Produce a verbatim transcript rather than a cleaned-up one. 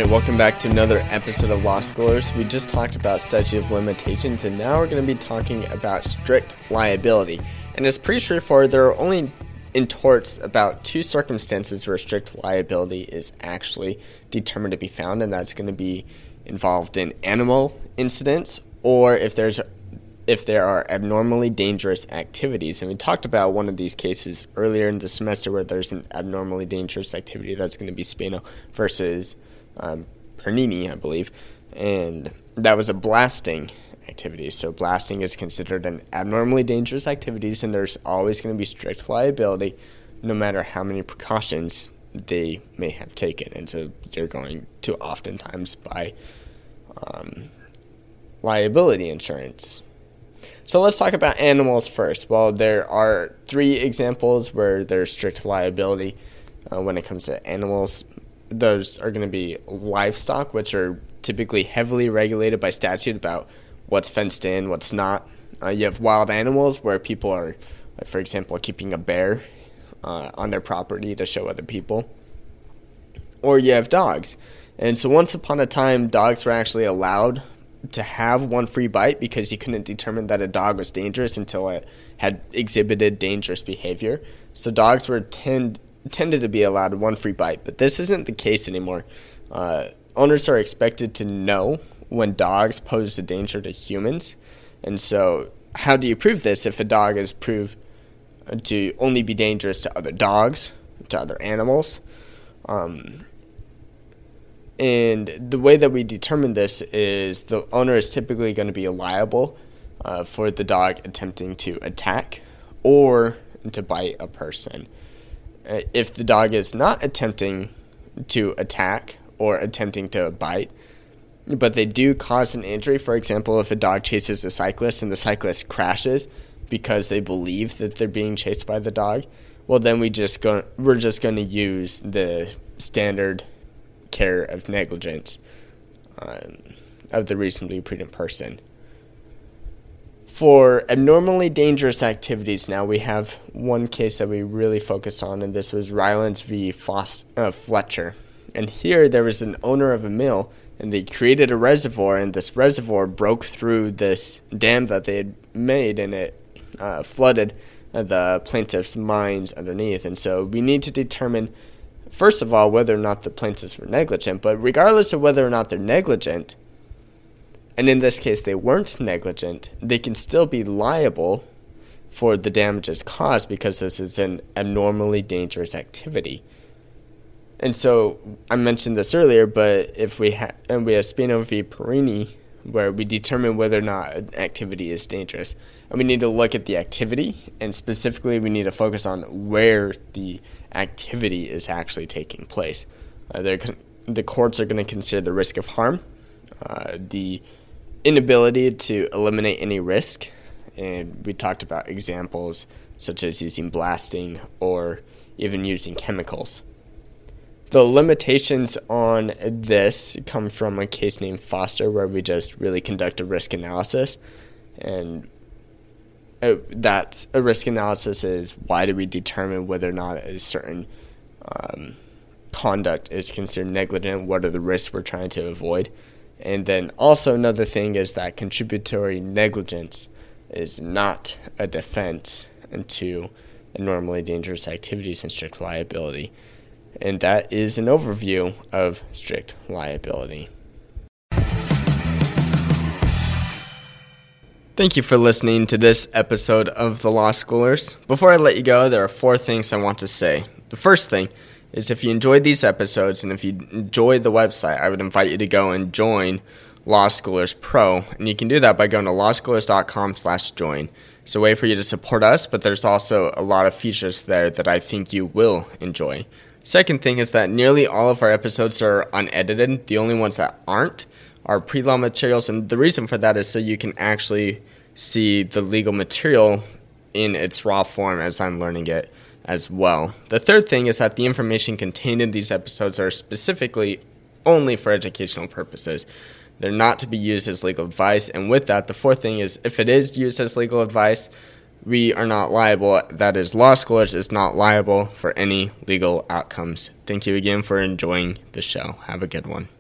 welcome back to another episode of Law Schoolers. We just talked about statute of limitations, and now we're going to be talking about strict liability. And it's pretty straightforward. There are only in torts about two circumstances where strict liability is actually determined to be found, and that's going to be involved in animal incidents or if there's if there are abnormally dangerous activities. And we talked about one of these cases earlier in the semester where there's an abnormally dangerous activity. That's going to be Spano versus um, Pernini, I believe. And that was a blasting activity. So blasting is considered an abnormally dangerous activity, and there's always going to be strict liability no matter how many precautions they may have taken. And so you're going to oftentimes buy um, liability insurance. So let's talk about animals first. Well, there are three examples where there's strict liability uh, when it comes to animals. Those are going to be livestock, which are typically heavily regulated by statute about what's fenced in, what's not. Uh, you have wild animals where people are, like for example, keeping a bear uh, on their property to show other people. Or you have dogs. And so once upon a time, dogs were actually allowed to have one free bite because you couldn't determine that a dog was dangerous until it had exhibited dangerous behavior. So dogs were tend, tended to be allowed one free bite, but this isn't the case anymore. Uh, owners are expected to know when dogs pose a danger to humans. And so how do you prove this if a dog is proved to only be dangerous to other dogs, to other animals? Um, and the way that we determine this is the owner is typically going to be liable uh, for the dog attempting to attack or to bite a person. Uh, if the dog is not attempting to attack or attempting to bite, but they do cause an injury, for example, if a dog chases a cyclist and the cyclist crashes because they believe that they're being chased by the dog, well, then we just go, we're just going to use the standard care of negligence um, of the reasonably prudent person. For abnormally dangerous activities, now we have one case that we really focused on, and this was Rylance v. Foss, uh, Fletcher. And here there was an owner of a mill, and they created a reservoir, and this reservoir broke through this dam that they had made, and it uh, flooded uh, the plaintiff's mines underneath. And so we need to determine, first of all, whether or not the plaintiffs were negligent. But regardless of whether or not they're negligent, and in this case they weren't negligent, they can still be liable for the damages caused because this is an abnormally dangerous activity. And so I mentioned this earlier, but if we have, and we have Spano v. Pernini, where we determine whether or not an activity is dangerous, and we need to look at the activity, and specifically we need to focus on where the activity is actually taking place. Uh, the courts are going to consider the risk of harm, uh, the inability to eliminate any risk, and we talked about examples such as using blasting or even using chemicals. The limitations on this come from a case named Foster, where we just really conduct a risk analysis. And that a risk analysis is, why do we determine whether or not a certain um, conduct is considered negligent? What are the risks we're trying to avoid? And then also another thing is that contributory negligence is not a defense to abnormally dangerous activities and strict liability. And that is an overview of strict liability. Thank you for listening to this episode of The Law Schoolers. Before I let you go, there are four things I want to say. The first thing is, if you enjoyed these episodes and if you enjoyed the website, I would invite you to go and join Law Schoolers Pro. And you can do that by going to lawschoolers.com slash join. It's a way for you to support us, but there's also a lot of features there that I think you will enjoy. Second thing is that nearly all of our episodes are unedited. The only ones that aren't are pre-law materials, and the reason for that is so you can actually see the legal material in its raw form as I'm learning it as well. The third thing is that the information contained in these episodes are specifically only for educational purposes. They're not to be used as legal advice, and with that, the fourth thing is, if it is used as legal advice, we are not liable. That is, Law Schoolers is not liable for any legal outcomes. Thank you again for enjoying the show. Have a good one.